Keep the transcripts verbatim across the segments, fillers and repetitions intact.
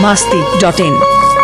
masti dot in.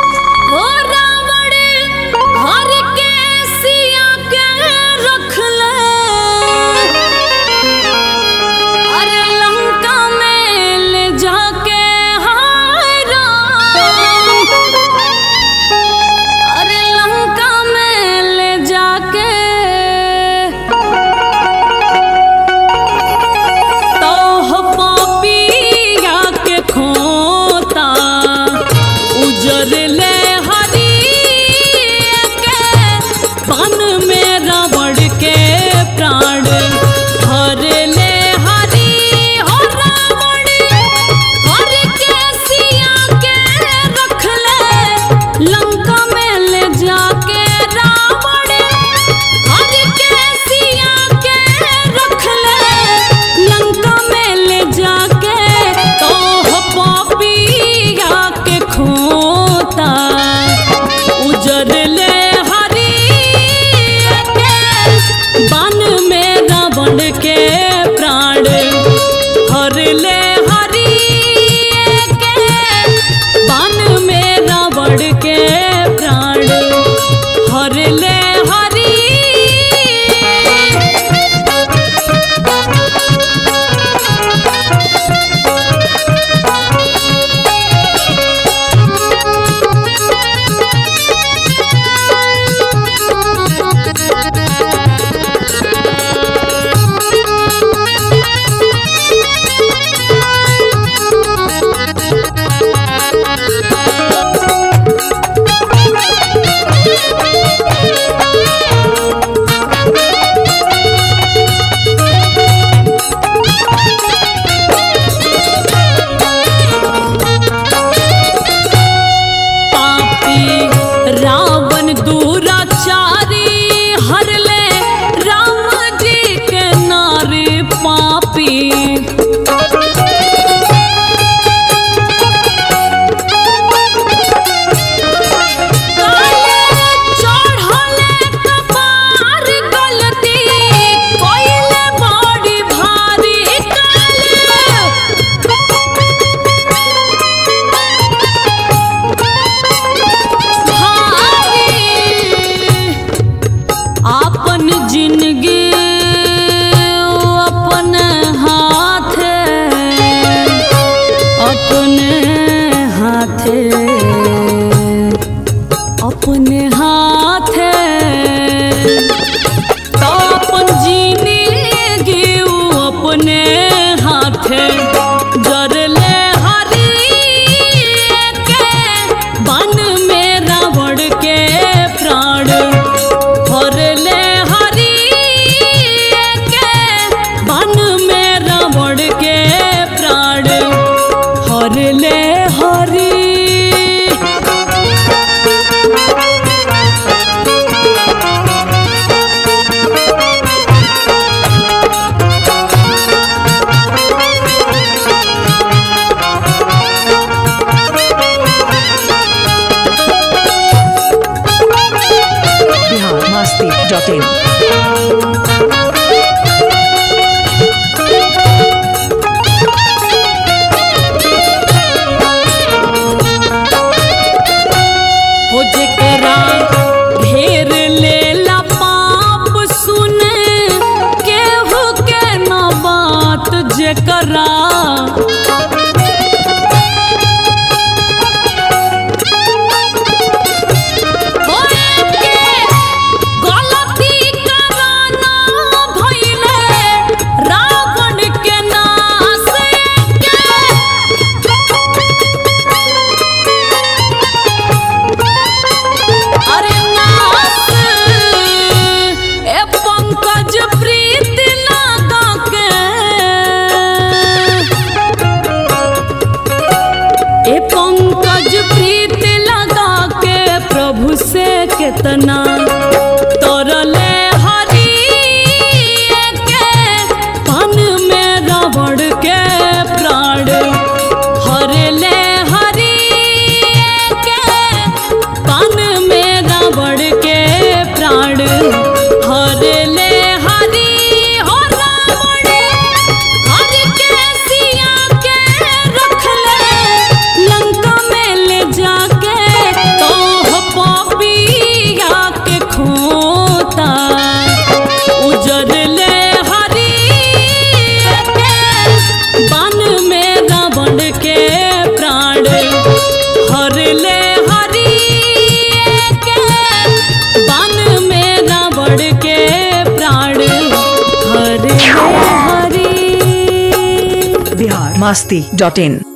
अपने हाथ तो अपन जिंदगी अपने हाथ जरले हरि के बन में रावण के प्राण हरले हरि के बन में रावण के प्राण हरले हरि masti dot in. हो जेकरा घेर लेला पाप सुन केहू के न बात जेकरा पंकज प्रीत लगा के प्रभु से कितना तरले हरि के पन में रावण के प्राण हरले हरि के पन में रावण के प्राण हरले हरि हो रावण हर के सिया के रख ले लंका में ले masti dot in.